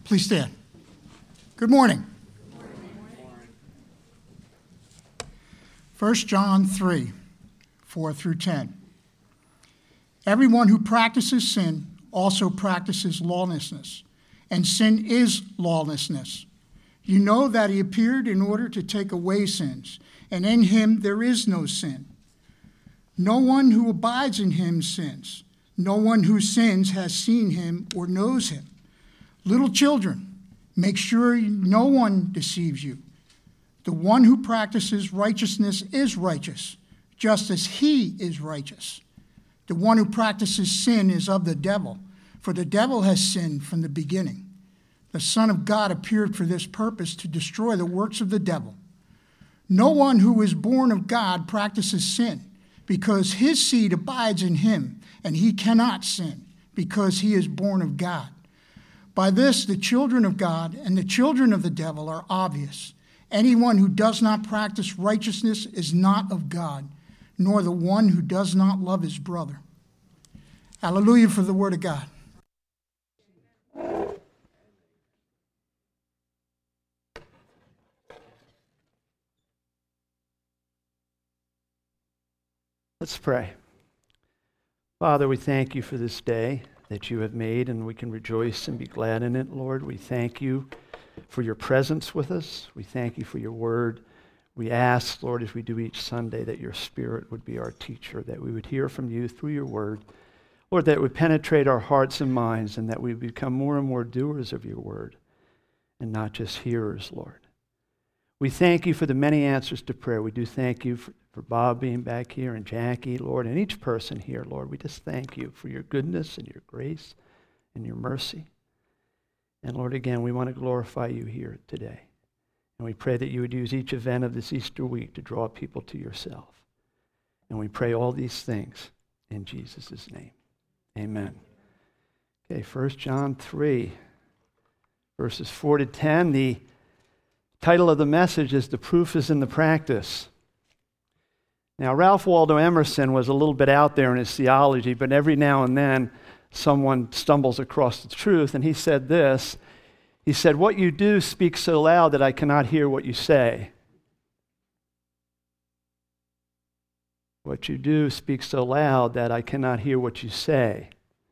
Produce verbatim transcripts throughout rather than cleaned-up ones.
Please stand. Good morning. First John three, four through ten. Everyone who practices sin also practices lawlessness, and sin is lawlessness. You know that he appeared in order to take away sins, and in him there is no sin. No one who abides in him sins. No one who sins has seen him or knows him. Little children, make sure no one deceives you. The one who practices righteousness is righteous, just as he is righteous. The one who practices sin is of the devil, for the devil has sinned from the beginning. The Son of God appeared for this purpose, to destroy the works of the devil. No one who is born of God practices sin, because his seed abides in him, and he cannot sin, because he is born of God. By this, the children of God and the children of the devil are obvious. Anyone who does not practice righteousness is not of God, nor the one who does not love his brother. Hallelujah for the word of God. Let's pray. Father, we thank you for this day that you have made, and we can rejoice and be glad in it, Lord. We thank you for your presence with us. We thank you for your word. We ask, Lord, as we do each Sunday, that your Spirit would be our teacher, that we would hear from you through your word. Lord, that it would penetrate our hearts and minds, and that we would become more and more doers of your word and not just hearers, Lord. We thank you for the many answers to prayer. We do thank you for, for Bob being back here and Jackie, Lord, and each person here, Lord. We just thank you for your goodness and your grace and your mercy. And Lord, again, we want to glorify you here today. And we pray that you would use each event of this Easter week to draw people to yourself. And we pray all these things in Jesus' name. Amen. Okay, First John three, verses four to ten. The title of the message is The Proof is in the Practice. Now, Ralph Waldo Emerson was a little bit out there in his theology, but every now and then someone stumbles across the truth, and he said this. He said, "What you do speaks so loud that I cannot hear what you say." What you do speaks so loud that I cannot hear what you say.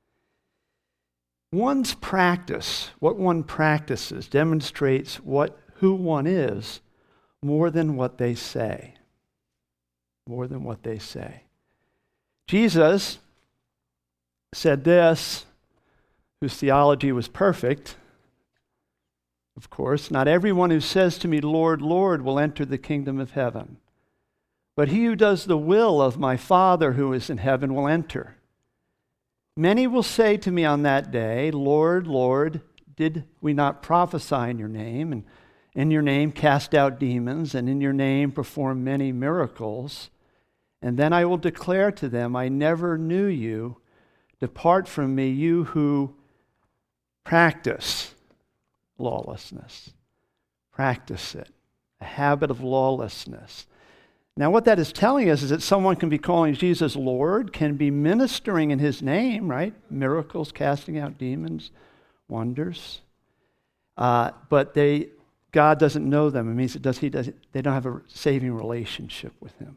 One's practice, what one practices, demonstrates what who one is more than what they say. More than what they say. Jesus said this, whose theology was perfect. Of course, not everyone who says to me, Lord, Lord, will enter the kingdom of heaven, but he who does the will of my Father who is in heaven will enter. Many will say to me on that day, Lord, Lord, did we not prophesy in your name, and in your name cast out demons, and in your name perform many miracles? And then I will declare to them, I never knew you. Depart from me, you who practice lawlessness. Practice it. A habit of lawlessness. Now, what that is telling us is that someone can be calling Jesus Lord, can be ministering in his name, right? Miracles, casting out demons, wonders. Uh, but they, God doesn't know them. It means it does, he does, they don't have a saving relationship with him.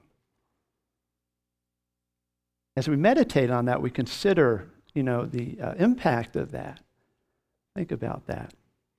As we meditate on that, we consider, you know, the uh, impact of that. Think about that.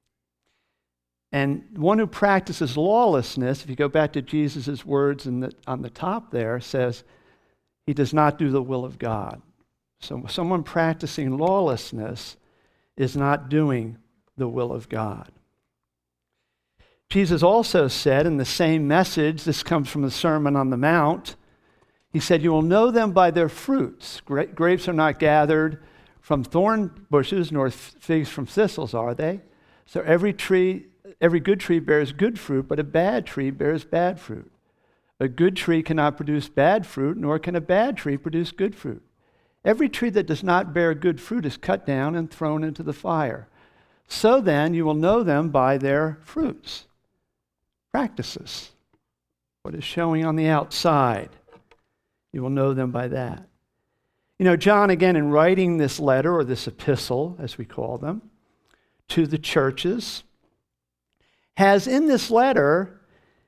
And one who practices lawlessness, if you go back to Jesus' words in the, on the top there, says he does not do the will of God. So someone practicing lawlessness is not doing the will of God. Jesus also said in the same message, this comes from the Sermon on the Mount, he said, you will know them by their fruits. Gra- grapes are not gathered from thorn bushes, nor figs from thistles, are they? So every tree, every good tree bears good fruit, but a bad tree bears bad fruit. A good tree cannot produce bad fruit, nor can a bad tree produce good fruit. Every tree that does not bear good fruit is cut down and thrown into the fire. So then you will know them by their fruits. Practices. What is showing on the outside. You will know them by that. You know, John, again, in writing this letter, or this epistle, as we call them, to the churches, has in this letter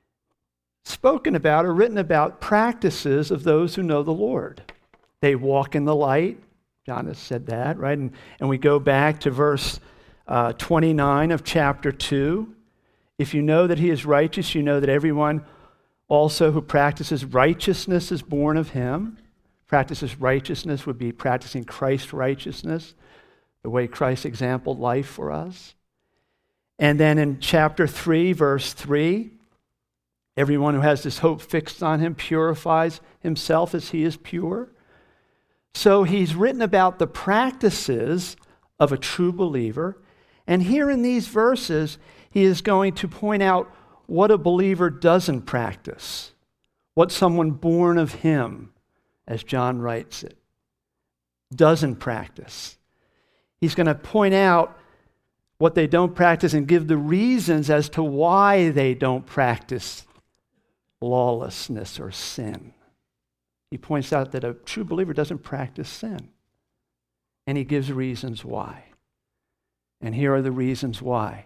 spoken about or written about practices of those who know the Lord. They walk in the light. John has said that, right? And, and we go back to verse uh, twenty-nine of chapter two. If you know that he is righteous, you know that everyone also who practices righteousness is born of him. Practices righteousness would be practicing Christ's righteousness, the way Christ exampled life for us. And then in chapter three, verse three, everyone who has this hope fixed on him purifies himself as he is pure. So he's written about the practices of a true believer. And here in these verses, he is going to point out what a believer doesn't practice, what someone born of him, as John writes it, doesn't practice. He's going to point out what they don't practice and give the reasons as to why they don't practice lawlessness or sin. He points out that a true believer doesn't practice sin. And he gives reasons why. And here are the reasons why.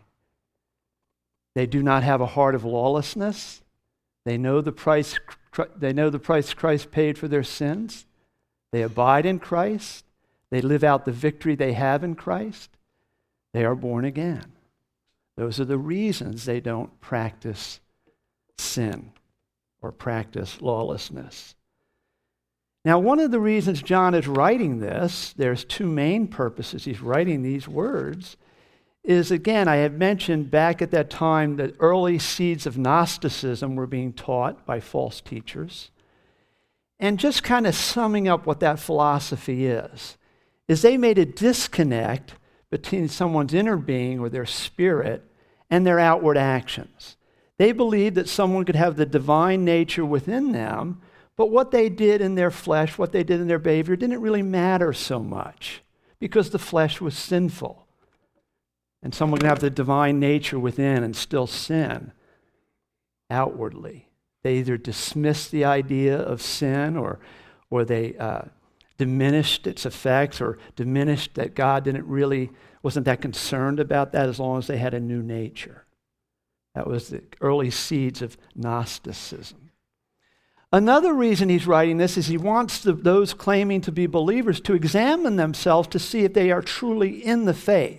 They do not have a heart of lawlessness. They know the price, they know the price Christ paid for their sins. They abide in Christ. They live out the victory they have in Christ. They are born again. Those are the reasons they don't practice sin or practice lawlessness. Now, one of the reasons John is writing this, there's two main purposes he's writing these words, is, again, I had mentioned back at that time that early seeds of Gnosticism were being taught by false teachers. And just kind of summing up what that philosophy is, is they made a disconnect between someone's inner being or their spirit and their outward actions. They believed that someone could have the divine nature within them, but what they did in their flesh, what they did in their behavior, didn't really matter so much because the flesh was sinful. And someone can have the divine nature within and still sin outwardly. They either dismissed the idea of sin or, or they uh, diminished its effects or diminished that God didn't really, wasn't that concerned about that as long as they had a new nature. That was the early seeds of Gnosticism. Another reason he's writing this is he wants the, those claiming to be believers to examine themselves to see if they are truly in the faith.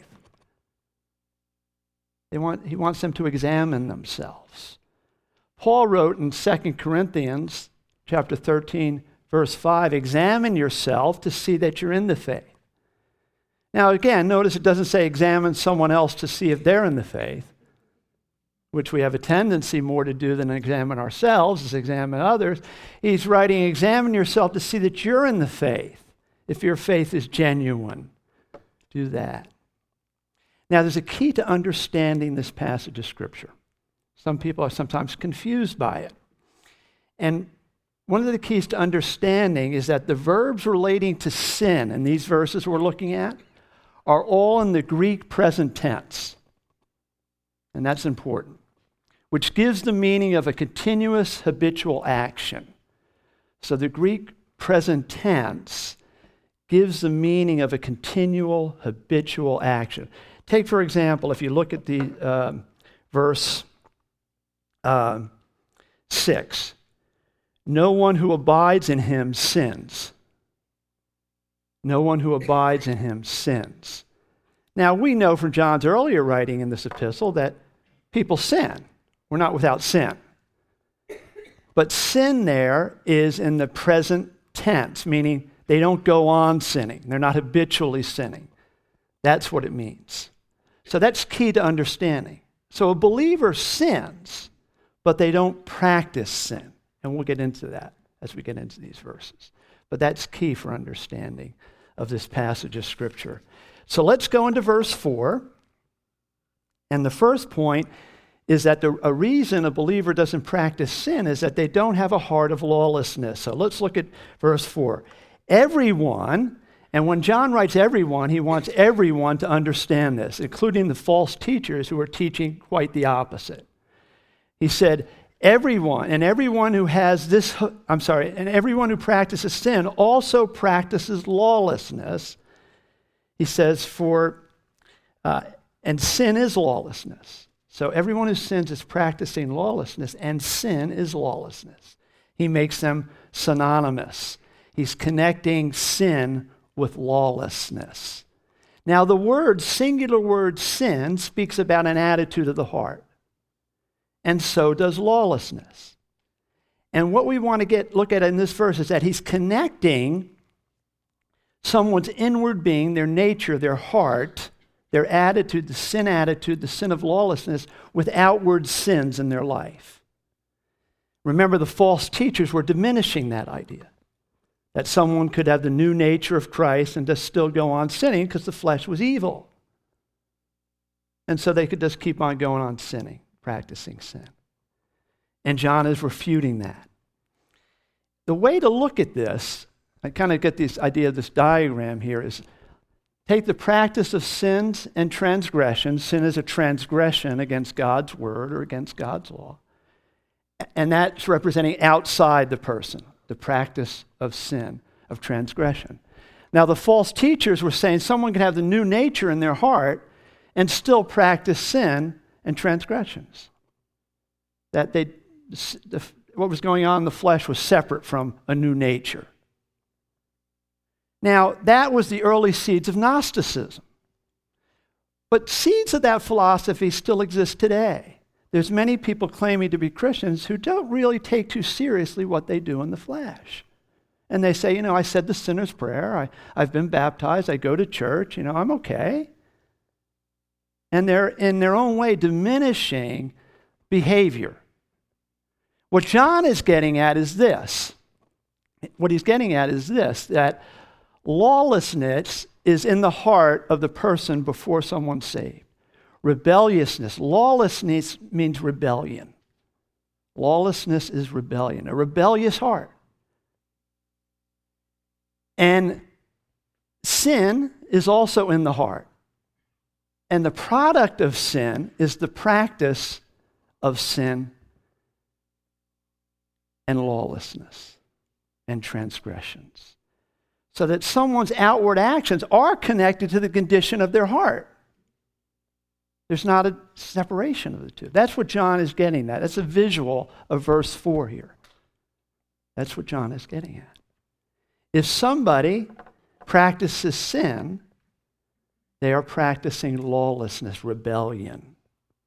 They want, he wants them to examine themselves. Paul wrote in Second Corinthians chapter thirteen, verse five, examine yourself to see that you're in the faith. Now again, notice it doesn't say examine someone else to see if they're in the faith, which we have a tendency more to do than examine ourselves, is examine others. He's writing, examine yourself to see that you're in the faith. If your faith is genuine, do that. Now, there's a key to understanding this passage of Scripture. Some people are sometimes confused by it. And one of the keys to understanding is that the verbs relating to sin in these verses we're looking at are all in the Greek present tense. And that's important, which gives the meaning of a continuous habitual action. So the Greek present tense gives the meaning of a continual habitual action. Take, for example, if you look at the uh, verse uh, six, no one who abides in him sins. No one who abides in him sins. Now, we know from John's earlier writing in this epistle that people sin. We're not without sin. But sin there is in the present tense, meaning they don't go on sinning. They're not habitually sinning. That's what it means. So that's key to understanding. So a believer sins, but they don't practice sin. And we'll get into that as we get into these verses. But that's key for understanding of this passage of Scripture. So let's go into verse four. And the first point is that the, a reason a believer doesn't practice sin is that they don't have a heart of lawlessness. So let's look at verse four. Everyone, and when John writes everyone, he wants everyone to understand this, including the false teachers who are teaching quite the opposite. He said, everyone, and everyone who has this, I'm sorry, and everyone who practices sin also practices lawlessness. He says, for uh, And sin is lawlessness. So everyone who sins is practicing lawlessness, and sin is lawlessness. He makes them synonymous. He's connecting sin with lawlessness. Now, the word, singular word sin, speaks about an attitude of the heart. And so does lawlessness. And what we want to get look at in this verse is that he's connecting someone's inward being, their nature, their heart, their attitude, the sin attitude, the sin of lawlessness, with outward sins in their life. Remember, the false teachers were diminishing that idea, that someone could have the new nature of Christ and just still go on sinning because the flesh was evil. And so they could just keep on going on sinning, practicing sin. And John is refuting that. The way to look at this, I kind of get this idea of this diagram here, is take the practice of sins and transgressions. Sin is a transgression against God's word or against God's law. And that's representing outside the person, the practice of sin, of transgression. Now, the false teachers were saying someone can have the new nature in their heart and still practice sin and transgressions. That they, the, what was going on in the flesh was separate from a new nature. Now, that was the early seeds of Gnosticism. But seeds of that philosophy still exist today. There's many people claiming to be Christians who don't really take too seriously what they do in the flesh. And they say, you know, I said the sinner's prayer, I, I've been baptized, I go to church, you know, I'm okay. And they're, in their own way, diminishing behavior. What John is getting at is this. What he's getting at is this, that lawlessness is in the heart of the person before someone's saved. Rebelliousness. Lawlessness means rebellion. Lawlessness is rebellion, a rebellious heart. And sin is also in the heart. And the product of sin is the practice of sin and lawlessness and transgressions. So that someone's outward actions are connected to the condition of their heart. There's not a separation of the two. That's what John is getting at. That's a visual of verse four here. That's what John is getting at. If somebody practices sin, they are practicing lawlessness, rebellion.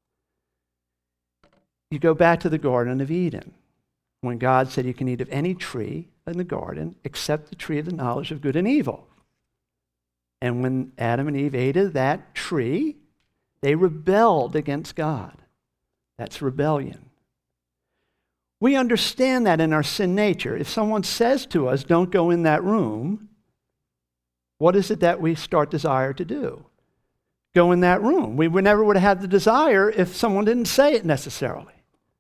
You go back to the Garden of Eden, when God said you can eat of any tree in the garden except the tree of the knowledge of good and evil. And when Adam and Eve ate of that tree, they rebelled against God. That's rebellion. We understand that in our sin nature. If someone says to us, don't go in that room, what is it that we start desire to do? Go in that room. We would never would have had the desire if someone didn't say it necessarily.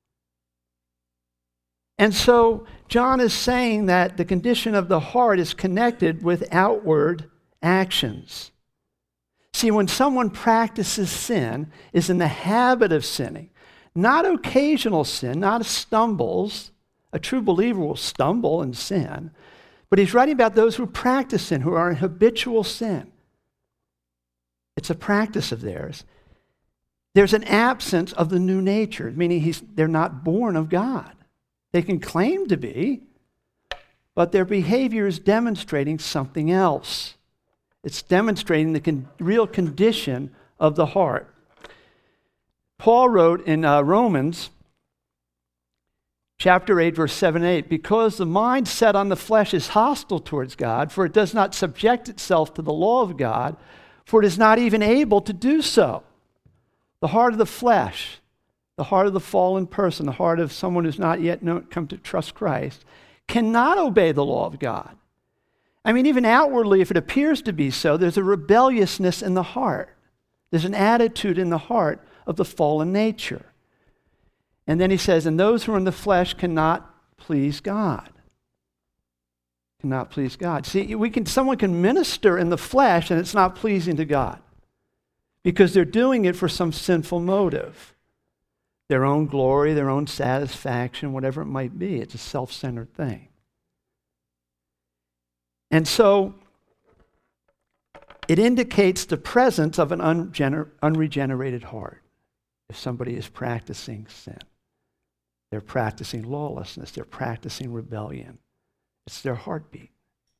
And so John is saying that the condition of the heart is connected with outward actions. See, when someone practices sin, is in the habit of sinning, not occasional sin, not stumbles. A true believer will stumble and sin. But he's writing about those who practice sin, who are in habitual sin. It's a practice of theirs. There's an absence of the new nature, meaning he's, they're not born of God. They can claim to be, but their behavior is demonstrating something else. It's demonstrating the con- real condition of the heart. Paul wrote in uh, Romans chapter eight, verse seven and eight, because the mind set on the flesh is hostile towards God, for it does not subject itself to the law of God, for it is not even able to do so. The heart of the flesh, the heart of the fallen person, the heart of someone who's not yet known, come to trust Christ, cannot obey the law of God. I mean, even outwardly, if it appears to be so, there's a rebelliousness in the heart. There's an attitude in the heart of the fallen nature. And then he says, and those who are in the flesh cannot please God. Cannot please God. See, we can, someone can minister in the flesh and it's not pleasing to God because they're doing it for some sinful motive. Their own glory, their own satisfaction, whatever it might be. It's a self-centered thing. And so, it indicates the presence of an ungener- unregenerated heart. If somebody is practicing sin, they're practicing lawlessness, they're practicing rebellion. It's their heartbeat.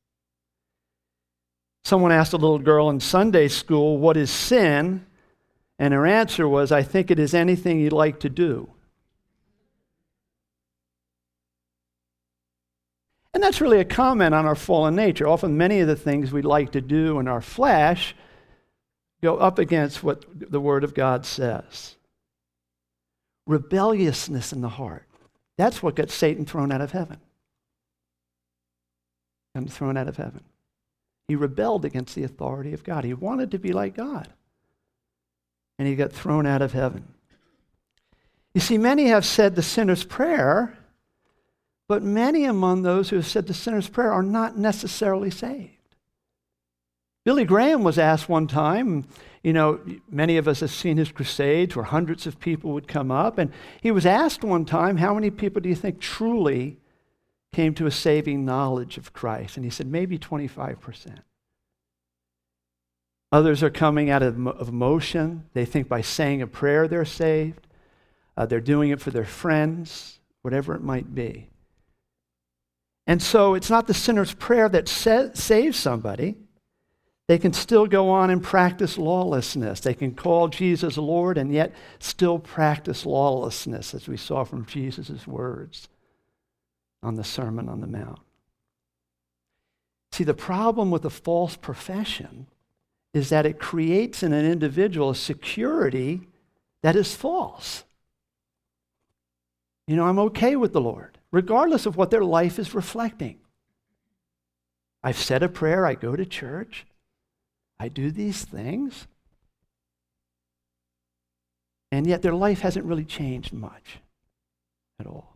Someone asked a little girl in Sunday school, "What is sin?" And her answer was, "I think it is anything you like to do." And that's really a comment on our fallen nature. Often many of the things we like to do in our flesh go up against what the Word of God says. Rebelliousness in the heart. That's what got Satan thrown out of heaven. And thrown out of heaven. He rebelled against the authority of God. He wanted to be like God. And he got thrown out of heaven. You see, many have said the sinner's prayer, but many among those who have said the sinner's prayer are not necessarily saved. Billy Graham was asked one time, you know, many of us have seen his crusades where hundreds of people would come up, and he was asked one time, how many people do you think truly came to a saving knowledge of Christ? And he said, maybe twenty-five percent. Others are coming out of, of emotion. They think by saying a prayer they're saved. Uh, they're doing it for their friends, whatever it might be. And so it's not the sinner's prayer that sa- saves somebody. They can still go on and practice lawlessness. They can call Jesus Lord and yet still practice lawlessness, as we saw from Jesus' words on the Sermon on the Mount. See, the problem with a false profession is that it creates in an individual a security that is false. You know, I'm okay with the Lord, regardless of what their life is reflecting. I've said a prayer, I go to church, I do these things, and yet their life hasn't really changed much at all.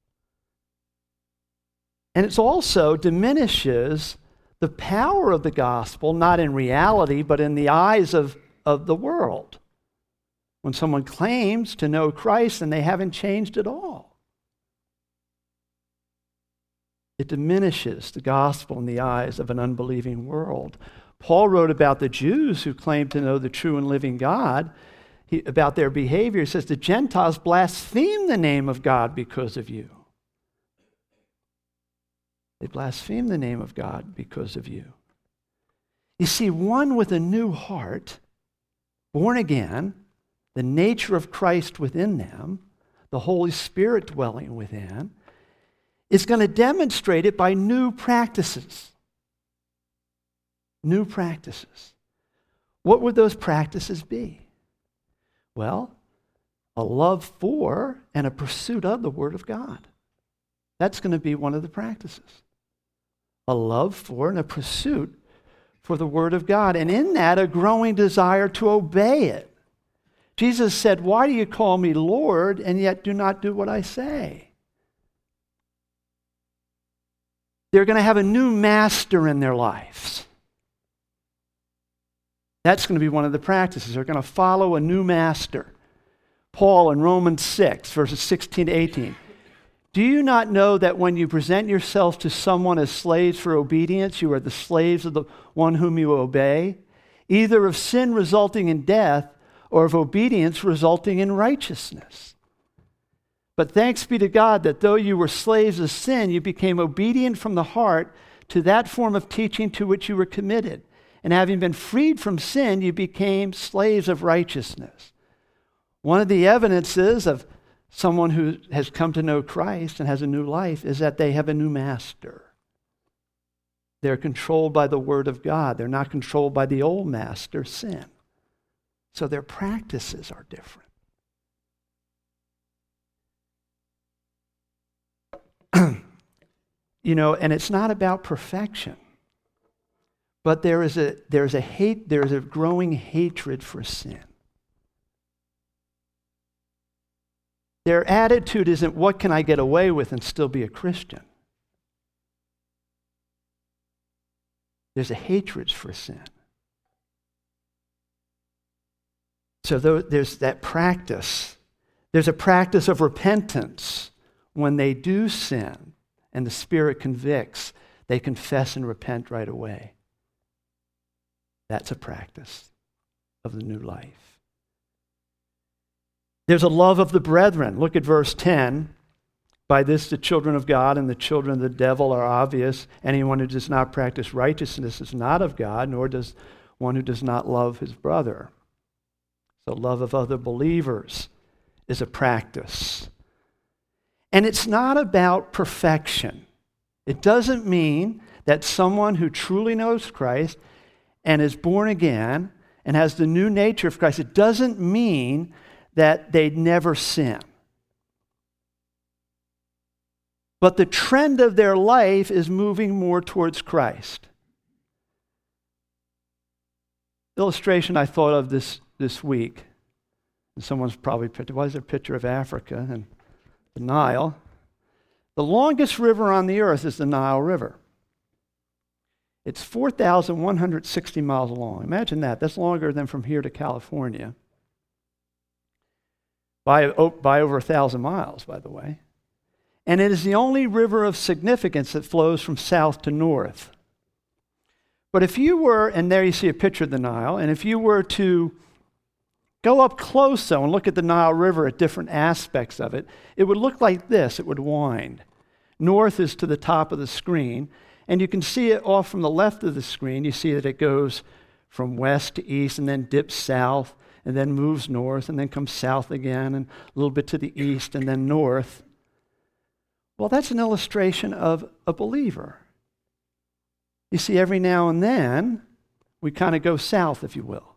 And it also diminishes the power of the gospel, not in reality, but in the eyes of, of the world. When someone claims to know Christ and they haven't changed at all, it diminishes the gospel in the eyes of an unbelieving world. Paul wrote about the Jews who claimed to know the true and living God, he, about their behavior. He says, the Gentiles blaspheme the name of God because of you. They blaspheme the name of God because of you. You see, one with a new heart, born again, the nature of Christ within them, the Holy Spirit dwelling within, is going to demonstrate it by new practices. New practices. What would those practices be? Well, a love for and a pursuit of the Word of God. That's going to be one of the practices. A love for and a pursuit for the Word of God. And in that, a growing desire to obey it. Jesus said, why do you call me Lord and yet do not do what I say? They're going to have a new master in their lives. That's going to be one of the practices. They're going to follow a new master. Paul in Romans six, verses sixteen to eighteen. Do you not know that when you present yourselves to someone as slaves for obedience, you are the slaves of the one whom you obey, either of sin resulting in death or of obedience resulting in righteousness? But thanks be to God that though you were slaves of sin, you became obedient from the heart to that form of teaching to which you were committed. And having been freed from sin, you became slaves of righteousness. One of the evidences of someone who has come to know Christ and has a new life is that they have a new master. They're controlled by the Word of God. They're not controlled by the old master, sin. So their practices are different. You know, and it's not about perfection. But there is a there's a hate, there's a growing hatred for sin. Their attitude isn't, what can I get away with and still be a Christian? There's a hatred for sin. So there's that practice. There's a practice of repentance. When they do sin and the Spirit convicts, they confess and repent right away. That's a practice of the new life. There's a love of the brethren. Look at verse ten. By this the children of God and the children of the devil are obvious. Anyone who does not practice righteousness is not of God, nor does one who does not love his brother. So love of other believers is a practice. And it's not about perfection. It doesn't mean that someone who truly knows Christ and is born again and has the new nature of Christ, it doesn't mean that they'd never sin. But the trend of their life is moving more towards Christ. Illustration I thought of this, this week. And someone's probably picture, why is there a picture of Africa and the Nile? The longest river on the earth is the Nile River. It's four thousand one hundred sixty miles long. Imagine that. That's longer than from here to California. By, oh, by over a thousand miles, by the way. And it is the only river of significance that flows from south to north. But if you were, and there you see a picture of the Nile, and if you were to go up close, though, and look at the Nile River at different aspects of it, it would look like this. It would wind. North is to the top of the screen, and you can see it off from the left of the screen. You see that it goes from west to east and then dips south and then moves north and then comes south again and a little bit to the east and then north. Well, that's an illustration of a believer. You see, every now and then, we kind of go south, if you will.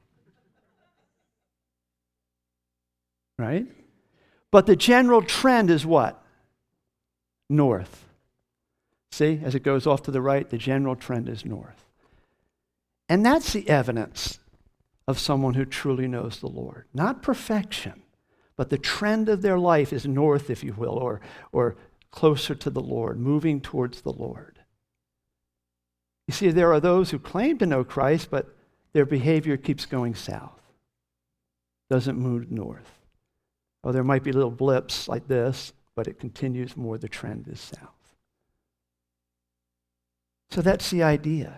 Right? But the general trend is what? North. See, as it goes off to the right, the general trend is north. And that's the evidence of someone who truly knows the Lord. Not perfection, but the trend of their life is north, if you will, or, or closer to the Lord, moving towards the Lord. You see, there are those who claim to know Christ, but their behavior keeps going south. Doesn't move north. Oh, there might be little blips like this, but it continues more, the trend is south. So that's the idea.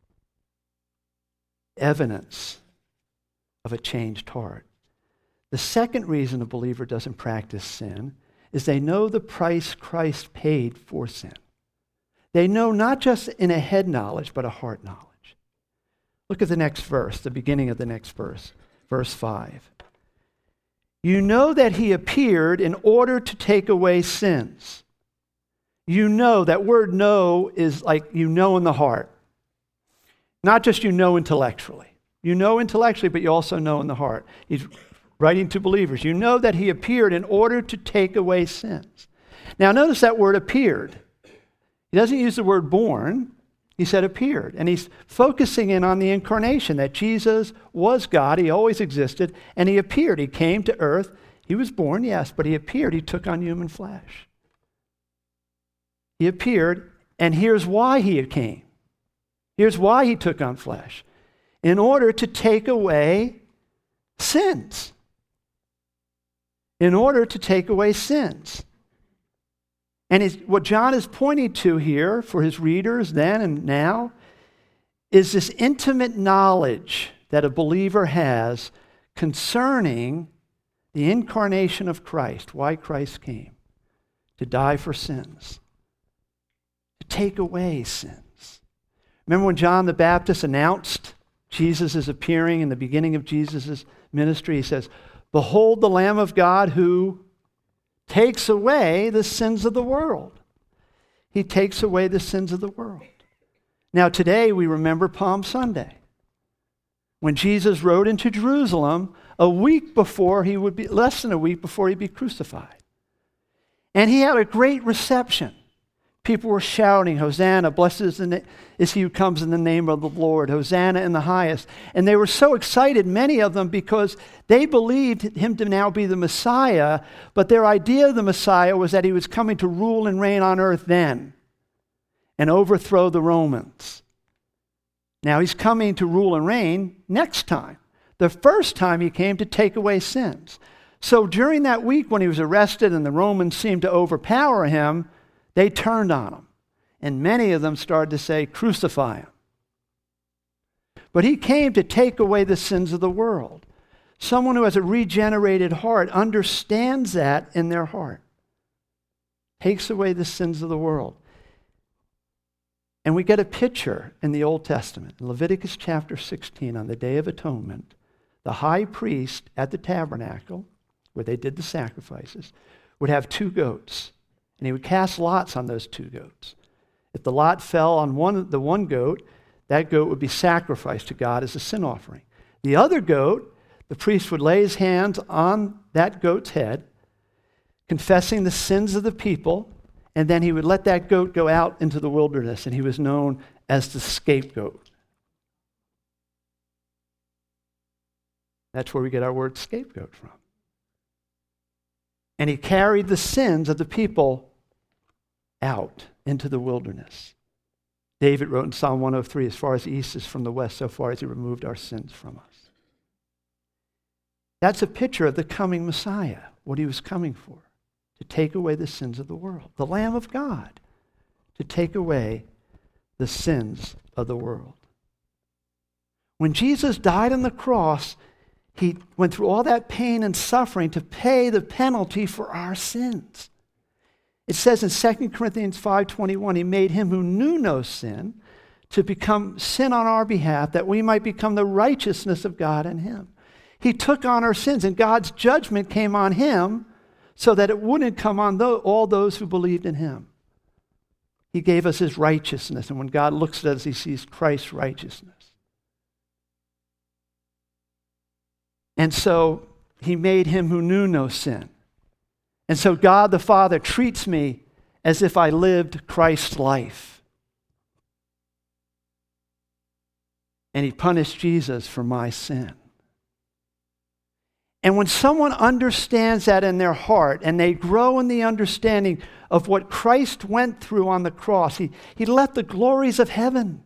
Evidence of a changed heart. The second reason a believer doesn't practice sin is they know the price Christ paid for sin. They know not just in a head knowledge, but a heart knowledge. Look at the next verse, the beginning of the next verse, verse five. You know that he appeared in order to take away sins. You know, that word know is like you know in the heart. Not just you know intellectually. You know intellectually, but you also know in the heart. He's writing to believers. You know that he appeared in order to take away sins. Now notice that word appeared. He doesn't use the word born. He said appeared. And he's focusing in on the incarnation, that Jesus was God. He always existed. And he appeared. He came to earth. He was born, yes, but he appeared. He took on human flesh. He appeared, and here's why he came. Here's why he took on flesh. In order to take away sins. In order to take away sins. And it's, what John is pointing to here for his readers then and now is this intimate knowledge that a believer has concerning the incarnation of Christ, why Christ came, to die for sins, to take away sins. Remember when John the Baptist announced Jesus is appearing in the beginning of Jesus' ministry? He says, "Behold the Lamb of God who takes away the sins of the world." He takes away the sins of the world. Now today we remember Palm Sunday, when Jesus rode into Jerusalem a week before he would be, less than a week before he'd be crucified. And he had a great reception. People were shouting, "Hosanna, blessed is, the na- is he who comes in the name of the Lord. Hosanna in the highest." And they were so excited, many of them, because they believed him to now be the Messiah, but their idea of the Messiah was that he was coming to rule and reign on earth then and overthrow the Romans. Now he's coming to rule and reign next time. The first time he came to take away sins. So during that week when he was arrested and the Romans seemed to overpower him, they turned on him. And many of them started to say, "Crucify him." But he came to take away the sins of the world. Someone who has a regenerated heart understands that in their heart. Takes away the sins of the world. And we get a picture in the Old Testament. In Leviticus chapter sixteen, on the Day of Atonement, the high priest at the tabernacle, where they did the sacrifices, would have two goats. And he would cast lots on those two goats. If the lot fell on one, the one goat, that goat would be sacrificed to God as a sin offering. The other goat, the priest would lay his hands on that goat's head, confessing the sins of the people, and then he would let that goat go out into the wilderness, and he was known as the scapegoat. That's where we get our word scapegoat from. And he carried the sins of the people out into the wilderness. David wrote in Psalm one oh three, as far as the east is from the west, so far as he removed our sins from us. That's a picture of the coming Messiah, what he was coming for, to take away the sins of the world. The Lamb of God, to take away the sins of the world. When Jesus died on the cross, he went through all that pain and suffering to pay the penalty for our sins. It says in Second Corinthians five twenty-one, he made him who knew no sin to become sin on our behalf, that we might become the righteousness of God in him. He took on our sins, and God's judgment came on him so that it wouldn't come on all those who believed in him. He gave us his righteousness, and when God looks at us, he sees Christ's righteousness. And so he made him who knew no sin. And so God the Father treats me as if I lived Christ's life. And he punished Jesus for my sin. And when someone understands that in their heart and they grow in the understanding of what Christ went through on the cross, he, he left the glories of heaven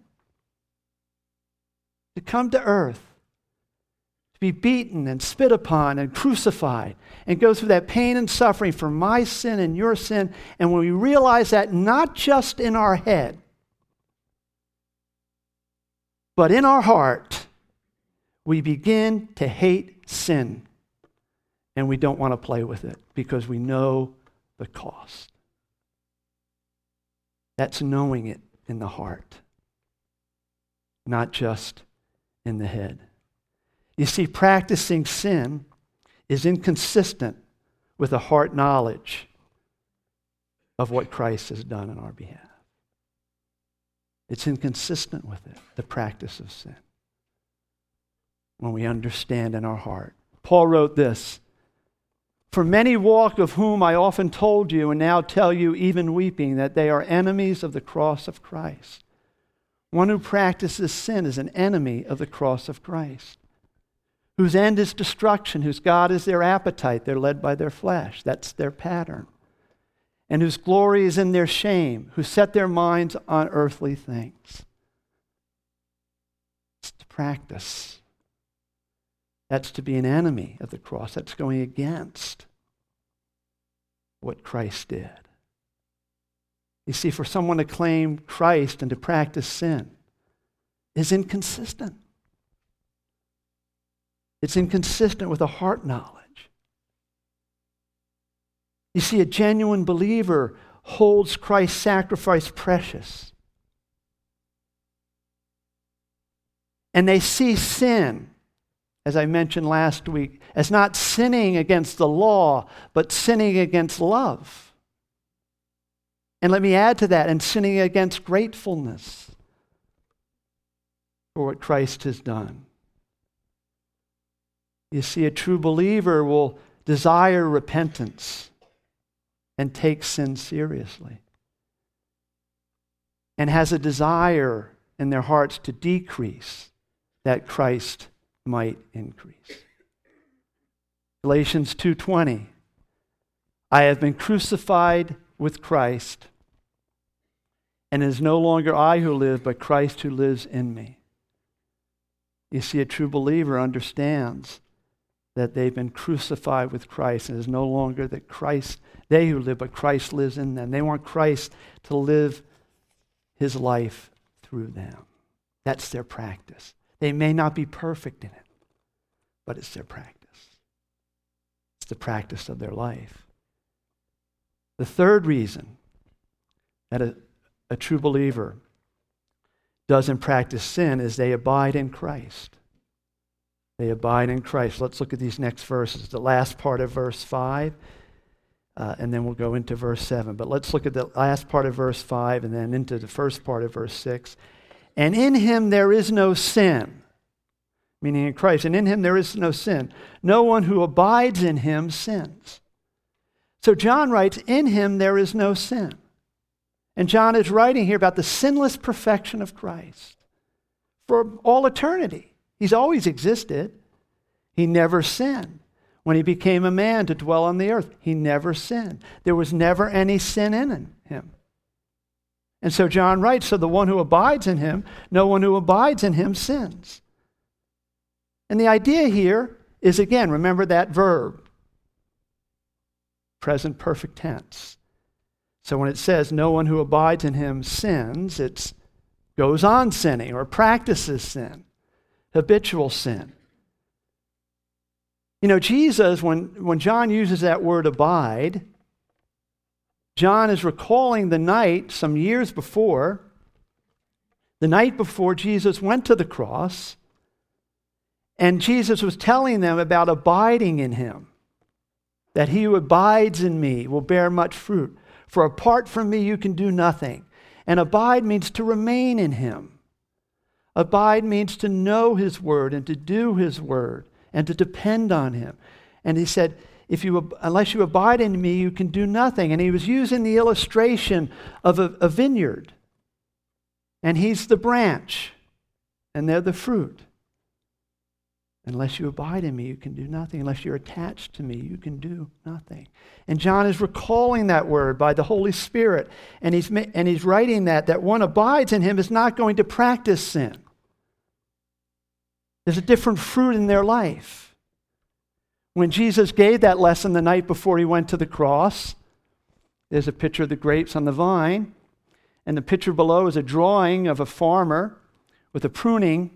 to come to earth, to be beaten and spit upon and crucified and go through that pain and suffering for my sin and your sin. And when we realize that not just in our head, but in our heart, we begin to hate sin. And we don't want to play with it because we know the cost. That's knowing it in the heart, not just in the head. You see, practicing sin is inconsistent with a heart knowledge of what Christ has done on our behalf. It's inconsistent with it, the practice of sin, when we understand in our heart. Paul wrote this, "For many walk, of whom I often told you and now tell you even weeping, that they are enemies of the cross of Christ." One who practices sin is an enemy of the cross of Christ, whose end is destruction, whose God is their appetite. They're led by their flesh. That's their pattern. And whose glory is in their shame, who set their minds on earthly things. It's to practice. That's to be an enemy of the cross. That's going against what Christ did. You see, for someone to claim Christ and to practice sin is inconsistent. It's inconsistent with a heart knowledge. You see, a genuine believer holds Christ's sacrifice precious. And they see sin, as I mentioned last week, as not sinning against the law, but sinning against love. And let me add to that, and sinning against gratefulness for what Christ has done. You see, a true believer will desire repentance and take sin seriously, and has a desire in their hearts to decrease that Christ might increase. Galatians two twenty, "I have been crucified with Christ, and it is no longer I who live, but Christ who lives in me." You see, a true believer understands that they've been crucified with Christ, and it is no longer that Christ, they who live, but Christ lives in them. They want Christ to live his life through them. That's their practice. They may not be perfect in it, but it's their practice. It's the practice of their life. The third reason that a, a true believer doesn't practice sin is they abide in Christ. They abide in Christ. Let's look at these next verses. The last part of verse five, uh, and then we'll go into verse seven. But let's look at the last part of verse five and then into the first part of verse six. And in him there is no sin, meaning in Christ, and in him there is no sin. No one who abides in him sins. So John writes, in him there is no sin. And John is writing here about the sinless perfection of Christ for all eternity. He's always existed. He never sinned. When he became a man to dwell on the earth, he never sinned. There was never any sin in him. And so John writes, so the one who abides in him, no one who abides in him sins. And the idea here is, again, remember that verb, present perfect tense. So when it says no one who abides in him sins, it goes on sinning or practices sin, habitual sin. You know, Jesus, when, when John uses that word abide, John is recalling the night some years before, the night before Jesus went to the cross, and Jesus was telling them about abiding in him, that he who abides in me will bear much fruit. For apart from me, you can do nothing. And abide means to remain in him. Abide means to know his word and to do his word and to depend on him. And he said, if you, unless you abide in me, you can do nothing. And he was using the illustration of a, a vineyard. And he's the branch, and they're the fruit. Unless you abide in me, you can do nothing. Unless you're attached to me, you can do nothing. And John is recalling that word by the Holy Spirit. And he's, and he's writing that, that one abides in him is not going to practice sin. There's a different fruit in their life. When Jesus gave that lesson the night before he went to the cross, there's a picture of the grapes on the vine. And the picture below is a drawing of a farmer with a pruning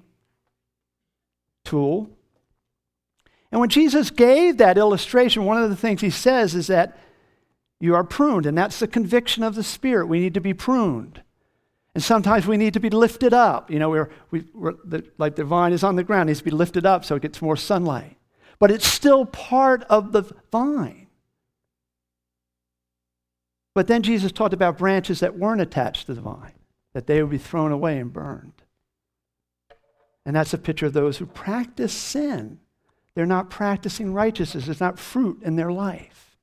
tool. And when Jesus gave that illustration, one of the things he says is that you are pruned, and that's the conviction of the Spirit. We need to be pruned. And sometimes we need to be lifted up. You know, we're, we, we're the, like the vine is on the ground, it needs to be lifted up so it gets more sunlight. But it's still part of the vine. But then Jesus talked about branches that weren't attached to the vine, that they would be thrown away and burned. And that's a picture of those who practice sin. They're not practicing righteousness. There's not fruit in their life.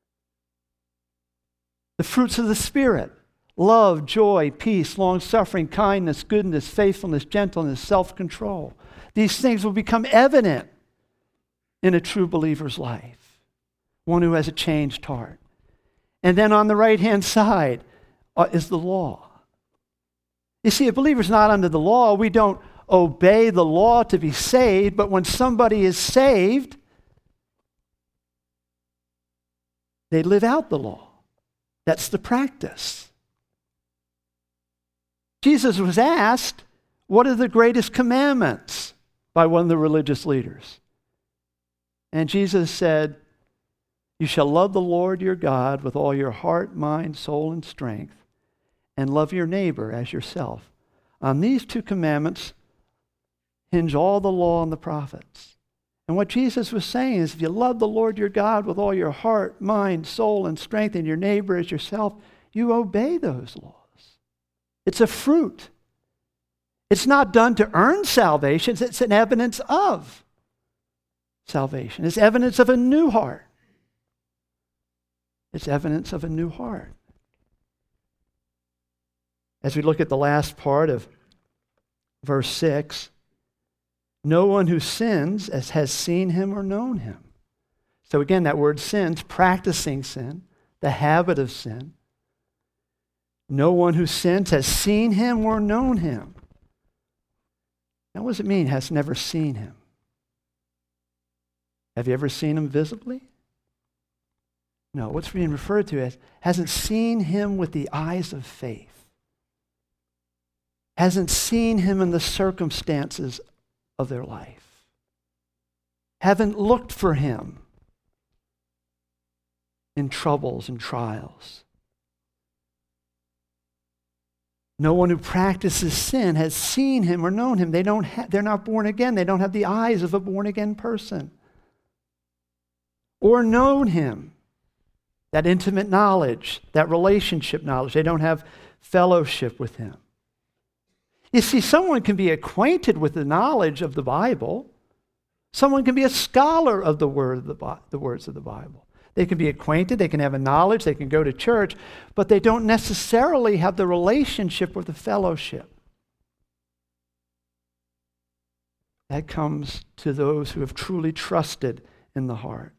The fruits of the Spirit: love, joy, peace, long-suffering, kindness, goodness, faithfulness, gentleness, self-control. These things will become evident in a true believer's life, one who has a changed heart. And then on the right-hand side uh, is the law. You see, a believer's not under the law. We don't obey the law to be saved, but when somebody is saved, they live out the law. That's the practice. Jesus was asked, what are the greatest commandments, by one of the religious leaders? And Jesus said, you shall love the Lord your God with all your heart, mind, soul, and strength, and love your neighbor as yourself. On these two commandments hinge all the law and the prophets. And what Jesus was saying is, if you love the Lord your God with all your heart, mind, soul, and strength, and your neighbor as yourself, you obey those laws. It's a fruit. It's not done to earn salvation. It's an evidence of salvation. It's evidence of a new heart. It's evidence of a new heart. As we look at the last part of verse six, no one who sins as has seen him or known him. So again, that word sins, practicing sin, the habit of sin. No one who sins has seen him or known him. Now, what does it mean, has never seen him? Have you ever seen him visibly? No, what's being referred to as hasn't seen him with the eyes of faith. Hasn't seen him in the circumstances of their life, haven't looked for him in troubles and trials. No one who practices sin has seen him or known him. They don't ha- they're not born again. They don't have the eyes of a born-again person. Or known him. That intimate knowledge, that relationship knowledge. They don't have fellowship with him. You see, someone can be acquainted with the knowledge of the Bible. Someone can be a scholar of the word of the, Bi- the words of the Bible. They can be acquainted, they can have a knowledge, they can go to church, but they don't necessarily have the relationship or the fellowship. That comes to those who have truly trusted in the heart.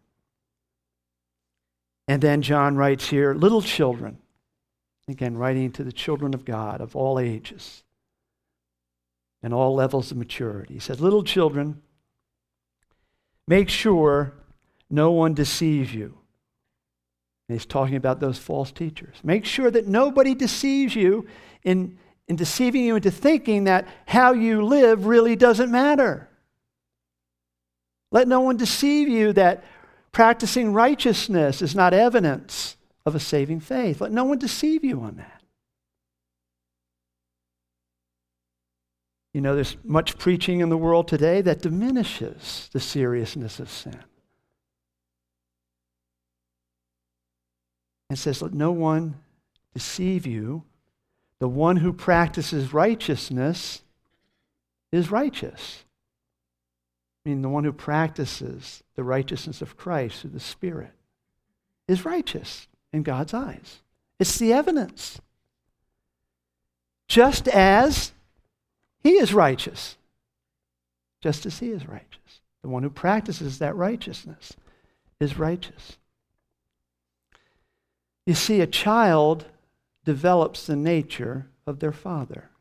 And then John writes here, little children, again, writing to the children of God of all ages and all levels of maturity. He says, little children, make sure no one deceives you. And he's talking about those false teachers. Make sure that nobody deceives you in, in deceiving you into thinking that how you live really doesn't matter. Let no one deceive you that practicing righteousness is not evidence of a saving faith. Let no one deceive you on that. You know, there's much preaching in the world today that diminishes the seriousness of sin. It says, let no one deceive you. The one who practices righteousness is righteous. I mean, the one who practices the righteousness of Christ through the Spirit is righteous in God's eyes. It's the evidence. Just as he is righteous. Just as he is righteous. The one who practices that righteousness is righteous. You see, a child develops the nature of their father.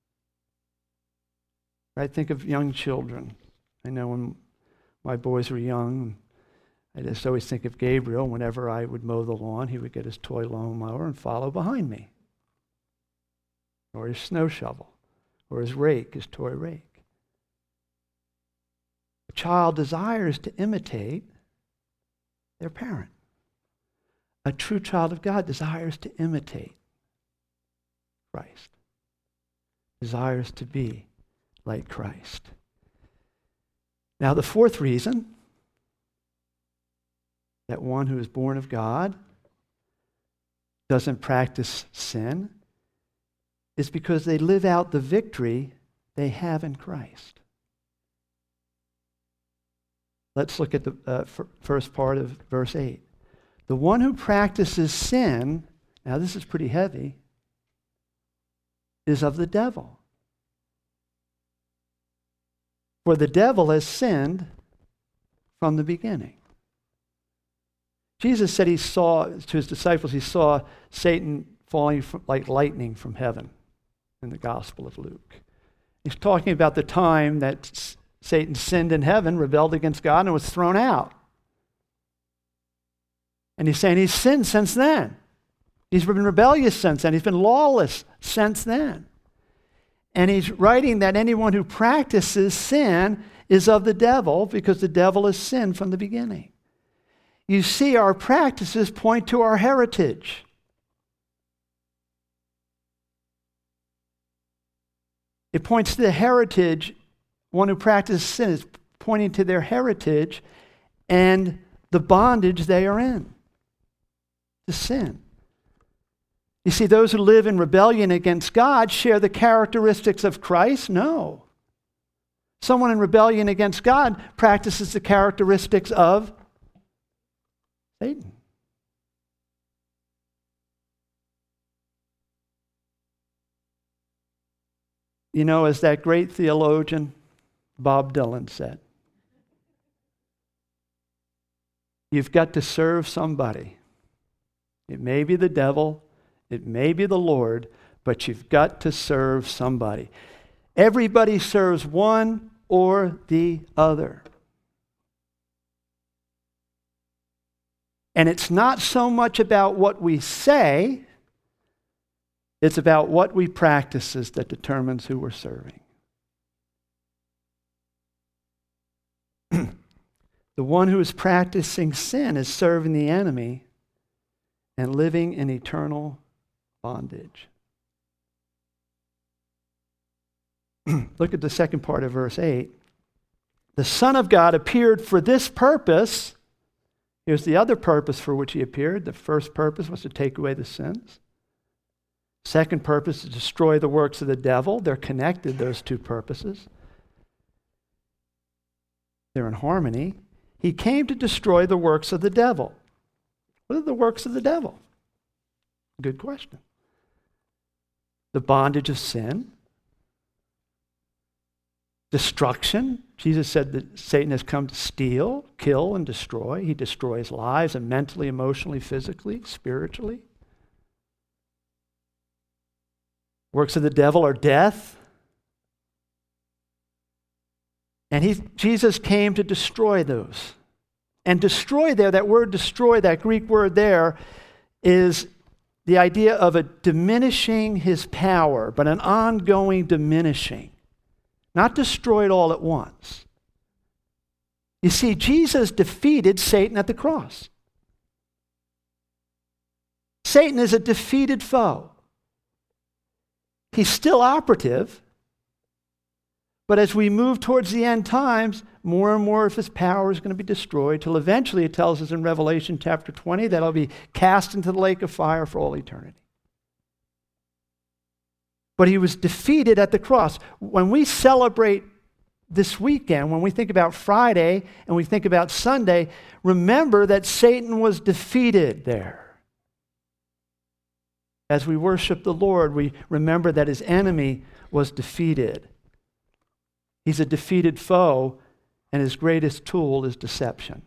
Right? Think of young children. I know when my boys were young, I just always think of Gabriel. Whenever I would mow the lawn, he would get his toy lawnmower and follow behind me. Or his snow shovel. Or his rake, his toy rake. A child desires to imitate their parent. A true child of God desires to imitate Christ. Desires to be like Christ. Now, the fourth reason that one who is born of God doesn't practice sin is because they live out the victory they have in Christ. Let's look at the uh, f- first part of verse eight. The one who practices sin, now this is pretty heavy, is of the devil. For the devil has sinned from the beginning. Jesus said he saw, to his disciples, he saw Satan falling from, like lightning from heaven in the Gospel of Luke. He's talking about the time that S- Satan sinned in heaven, rebelled against God, and was thrown out. And he's saying he's sinned since then. He's been rebellious since then. He's been lawless since then. And he's writing that anyone who practices sin is of the devil because the devil has sinned from the beginning. You see, our practices point to our heritage. It points to the heritage. One who practices sin is pointing to their heritage and the bondage they are in. To sin. You see, those who live in rebellion against God share the characteristics of Christ? No. Someone in rebellion against God practices the characteristics of Satan. You know, as that great theologian Bob Dylan said, you've got to serve somebody. It may be the devil, it may be the Lord, but you've got to serve somebody. Everybody serves one or the other. And it's not so much about what we say, it's about what we practice that determines who we're serving. The one who is practicing sin is serving the enemy and living in eternal bondage. Look at the second part of verse eight. The Son of God appeared for this purpose. Here's the other purpose for which he appeared. The first purpose was to take away the sins. Second purpose, to destroy the works of the devil. They're connected, those two purposes. They're in harmony. He came to destroy the works of the devil. What are the works of the devil? Good question. The bondage of sin. Destruction. Jesus said that Satan has come to steal, kill, and destroy. He destroys lives, and mentally, emotionally, physically, spiritually. Works of the devil are death. And he, Jesus came to destroy those. And destroy there, that word destroy, that Greek word there, is the idea of a diminishing his power, but an ongoing diminishing. Not destroyed all at once. You see, Jesus defeated Satan at the cross. Satan is a defeated foe. He's still operative, but as we move towards the end times, more and more of his power is going to be destroyed, till eventually it tells us in Revelation chapter twenty that he'll be cast into the lake of fire for all eternity. But he was defeated at the cross. When we celebrate this weekend, when we think about Friday and we think about Sunday, remember that Satan was defeated there. As we worship the Lord, we remember that his enemy was defeated. He's a defeated foe, and his greatest tool is deception.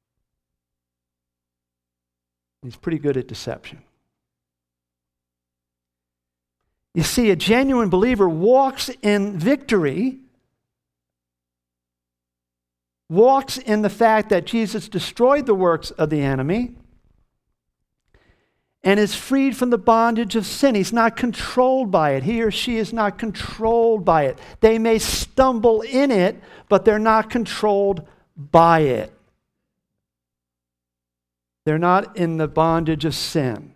He's pretty good at deception. You see, a genuine believer walks in victory, walks in the fact that Jesus destroyed the works of the enemy, and is freed from the bondage of sin. He's not controlled by it. He or she is not controlled by it. They may stumble in it, but they're not controlled by it. They're not in the bondage of sin.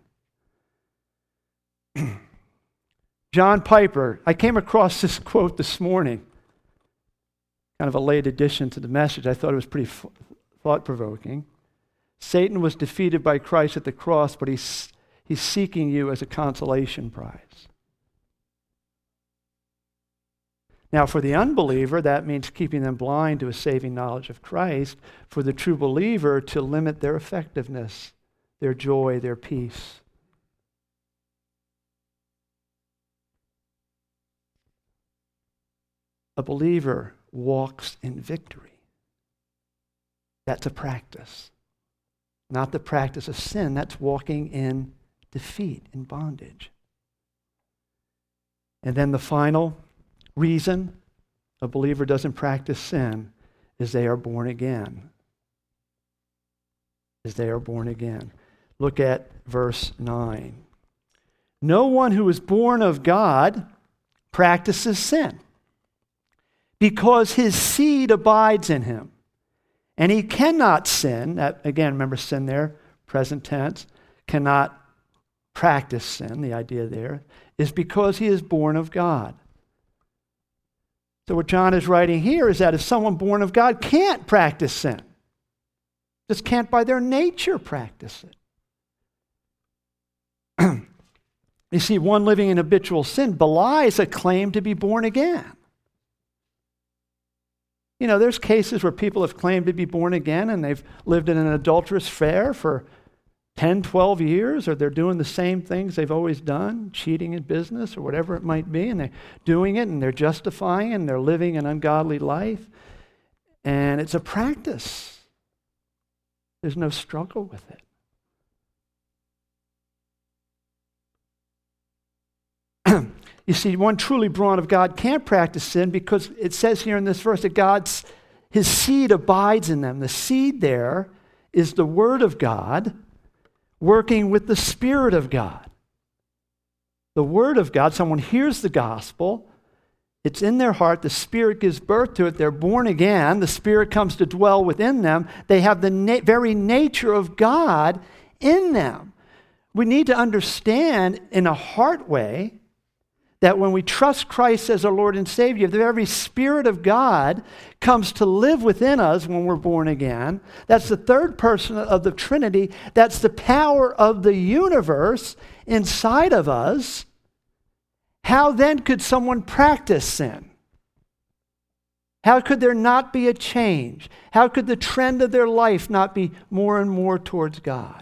John Piper, I came across this quote this morning, kind of a late addition to the message. I thought it was pretty f- thought-provoking. Satan was defeated by Christ at the cross, but he's, he's seeking you as a consolation prize. Now, for the unbeliever, that means keeping them blind to a saving knowledge of Christ. For the true believer, to limit their effectiveness, their joy, their peace. A believer walks in victory. That's a practice. Not the practice of sin. That's walking in defeat, in bondage. And then the final reason a believer doesn't practice sin is they are born again. Is they are born again. Look at verse nine. No one who is born of God practices sin, because his seed abides in him. And he cannot sin, that, again, remember sin there, present tense, cannot practice sin, the idea there, is because he is born of God. So what John is writing here is that if someone born of God can't practice sin, just can't by their nature practice it. You see, one living in habitual sin belies a claim to be born again. You know, there's cases where people have claimed to be born again and they've lived in an adulterous affair for ten, twelve years, or they're doing the same things they've always done, cheating in business or whatever it might be, and they're doing it and they're justifying it and they're living an ungodly life. And it's a practice. There's no struggle with it. You see, one truly born of God can't practice sin because it says here in this verse that God's, his seed abides in them. The seed there is the Word of God working with the Spirit of God. The Word of God, someone hears the gospel, It's in their heart. The Spirit gives birth to it. They're born again. The Spirit comes to dwell within them. They have the na- very nature of God in them. We need to understand in a heart way that when we trust Christ as our Lord and Savior, the very Spirit of God comes to live within us when we're born again. That's the third person of the Trinity. That's the power of the universe inside of us. How then could someone practice sin? How could there not be a change? How could the trend of their life not be more and more towards God?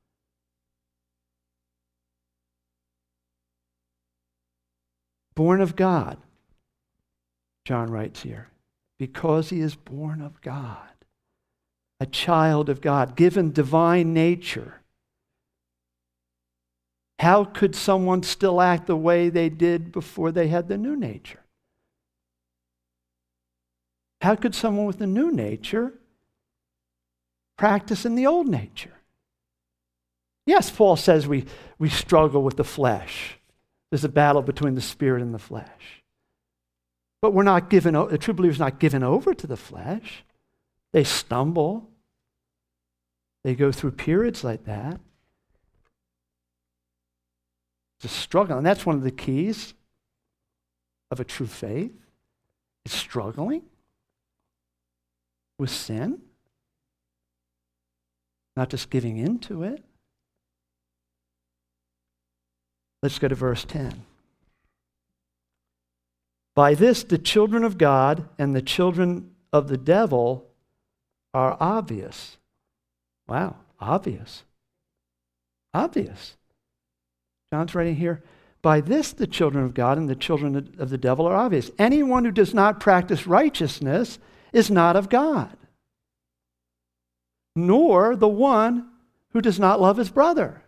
Born of God, John writes here, because he is born of God, a child of God, given divine nature. How could someone still act the way they did before they had the new nature? How could someone with the new nature practice in the old nature? Yes, Paul says we, we struggle with the flesh. There's a battle between the spirit and the flesh. But we're not given, the true believer's not given over to the flesh. They stumble. They go through periods like that. It's a struggle, and that's one of the keys of a true faith. It's struggling with sin, not just giving in to it. Let's go to verse ten. By this, the children of God and the children of the devil are obvious. Wow, obvious. Obvious. John's writing here, by this, the children of God and the children of the devil are obvious. Anyone who does not practice righteousness is not of God, nor the one who does not love his brother.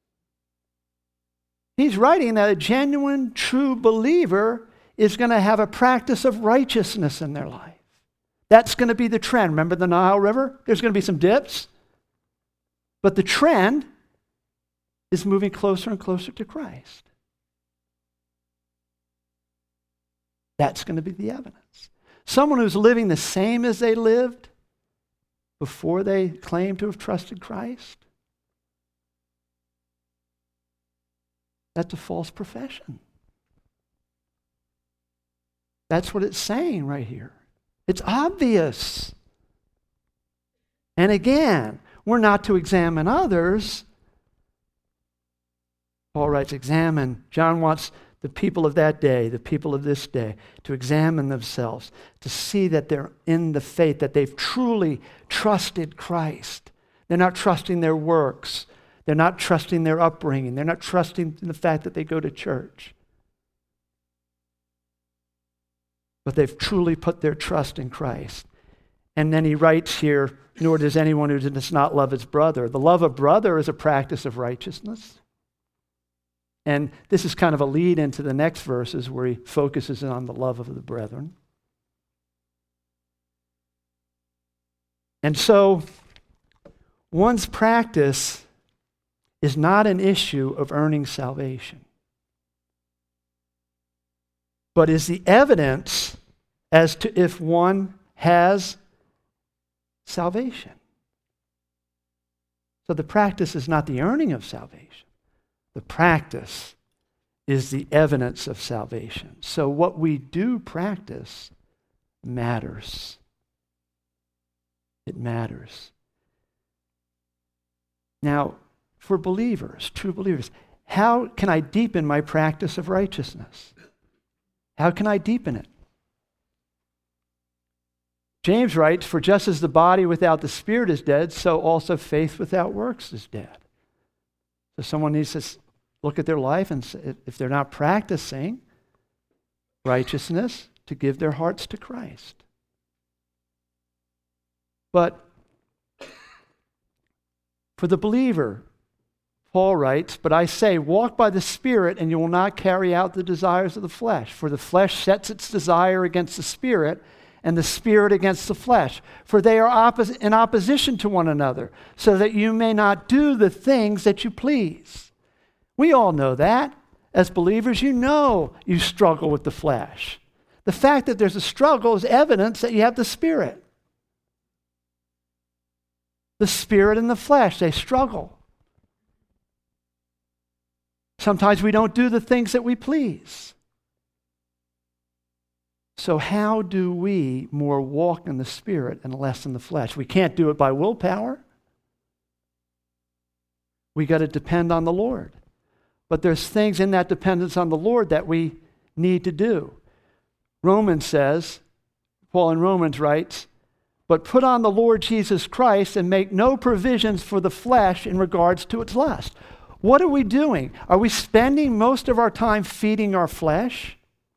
He's writing that a genuine, true believer is going to have a practice of righteousness in their life. That's going to be the trend. Remember the Nile River? There's going to be some dips. But the trend is moving closer and closer to Christ. That's going to be the evidence. Someone who's living the same as they lived before they claim to have trusted Christ, that's a false profession. That's what it's saying right here. It's obvious. And again, we're not to examine others. Paul writes, examine. John wants the people of that day, the people of this day, to examine themselves, to see that they're in the faith, that they've truly trusted Christ. They're not trusting their works. They're not trusting their upbringing. They're not trusting in the fact that they go to church. But they've truly put their trust in Christ. And then he writes here, nor does anyone who does not love his brother. The love of brother is a practice of righteousness. And this is kind of a lead into the next verses where he focuses on the love of the brethren. And so, one's practice is not an issue of earning salvation, but is the evidence as to if one has salvation. So the practice is not the earning of salvation. The practice is the evidence of salvation. So what we do practice matters. It matters. Now, for believers, true believers, how can I deepen my practice of righteousness? How can I deepen it? James writes, for just as the body without the spirit is dead, so also faith without works is dead. So someone needs to look at their life and say, if they're not practicing righteousness, to give their hearts to Christ. But for the believer, Paul writes, but I say, walk by the Spirit, and you will not carry out the desires of the flesh. For the flesh sets its desire against the Spirit, and the Spirit against the flesh. For they are oppos- in opposition to one another, so that you may not do the things that you please. We all know that. As believers, you know you struggle with the flesh. The fact that there's a struggle is evidence that you have the Spirit. The Spirit and the flesh, they struggle. Sometimes we don't do the things that we please. So how do we more walk in the Spirit and less in the flesh? We can't do it by willpower. We got to depend on the Lord. But there's things in that dependence on the Lord that we need to do. Romans says, Paul in Romans writes, but put on the Lord Jesus Christ and make no provisions for the flesh in regards to its lust. What are we doing? Are we spending most of our time feeding our flesh?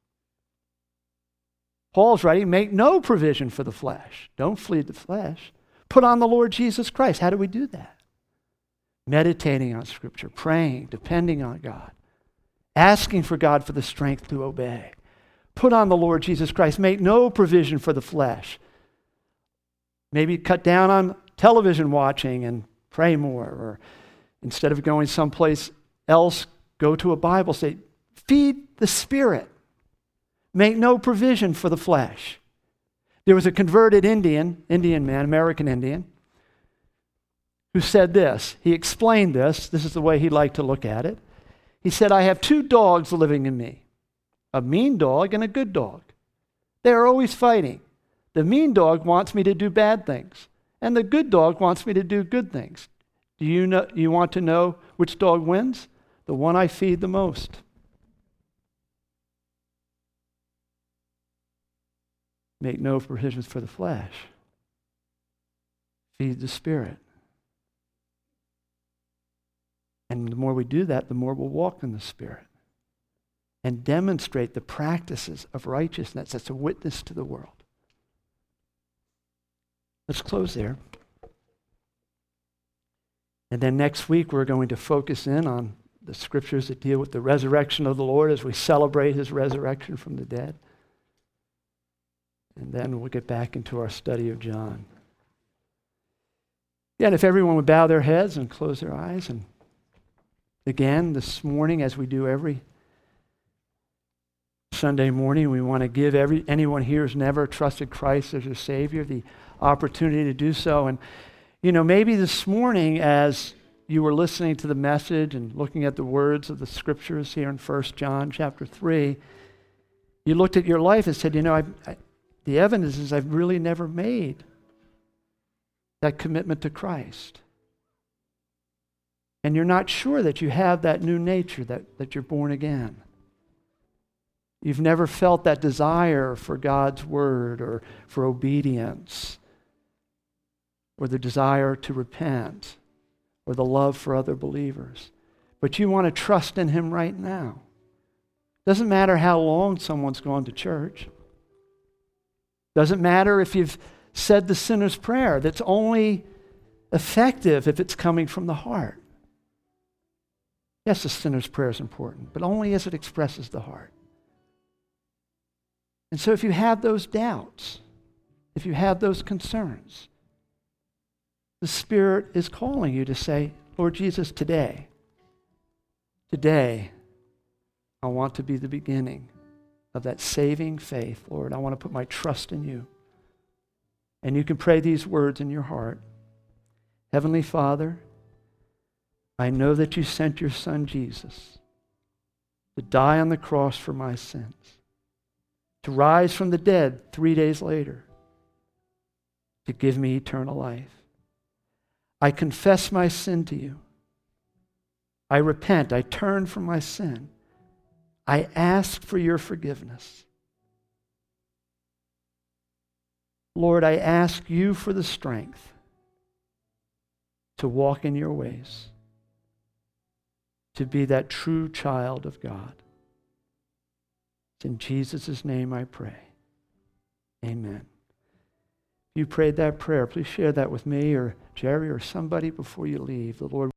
Paul's writing, make no provision for the flesh. Don't feed the flesh. Put on the Lord Jesus Christ. How do we do that? Meditating on Scripture, praying, depending on God, asking for God for the strength to obey. Put on the Lord Jesus Christ. Make no provision for the flesh. Maybe cut down on television watching and pray more. Or instead of going someplace else, go to a Bible study. Feed the Spirit. Make no provision for the flesh. There was a converted Indian, Indian man, American Indian, who said this. He explained this. This is the way he liked to look at it. He said, I have two dogs living in me, a mean dog and a good dog. They are always fighting. The mean dog wants me to do bad things, and the good dog wants me to do good things. Do you know, you want to know which dog wins? The one I feed the most. Make no provisions for the flesh. Feed the Spirit. And the more we do that, the more we'll walk in the Spirit and demonstrate the practices of righteousness that's a witness to the world. Let's close there. And then next week, we're going to focus in on the scriptures that deal with the resurrection of the Lord as we celebrate his resurrection from the dead. And then we'll get back into our study of John. Yeah, and if everyone would bow their heads and close their eyes. And again, this morning, as we do every Sunday morning, we want to give every anyone here who's never trusted Christ as their Savior the opportunity to do so. And, you know, maybe this morning as you were listening to the message and looking at the words of the scriptures here in First John chapter three, you looked at your life and said, you know, I, I, the evidence is I've really never made that commitment to Christ. And you're not sure that you have that new nature, that, that you're born again. You've never felt that desire for God's word or for obedience or the desire to repent or the love for other believers. But you want to trust in him right now. Doesn't matter how long someone's gone to church. Doesn't matter if you've said the sinner's prayer. That's only effective if it's coming from the heart. Yes, the sinner's prayer is important, but only as it expresses the heart. And so if you have those doubts, if you have those concerns, the Spirit is calling you to say, Lord Jesus, today, today, I want to be the beginning of that saving faith, Lord. I want to put my trust in you. And you can pray these words in your heart. Heavenly Father, I know that you sent your Son Jesus to die on the cross for my sins, to rise from the dead three days later, to give me eternal life. I confess my sin to you. I repent. I turn from my sin. I ask for your forgiveness. Lord, I ask you for the strength to walk in your ways, to be that true child of God. It's in Jesus' name I pray. Amen. If you prayed that prayer, please share that with me or Jerry or somebody before you leave. The Lord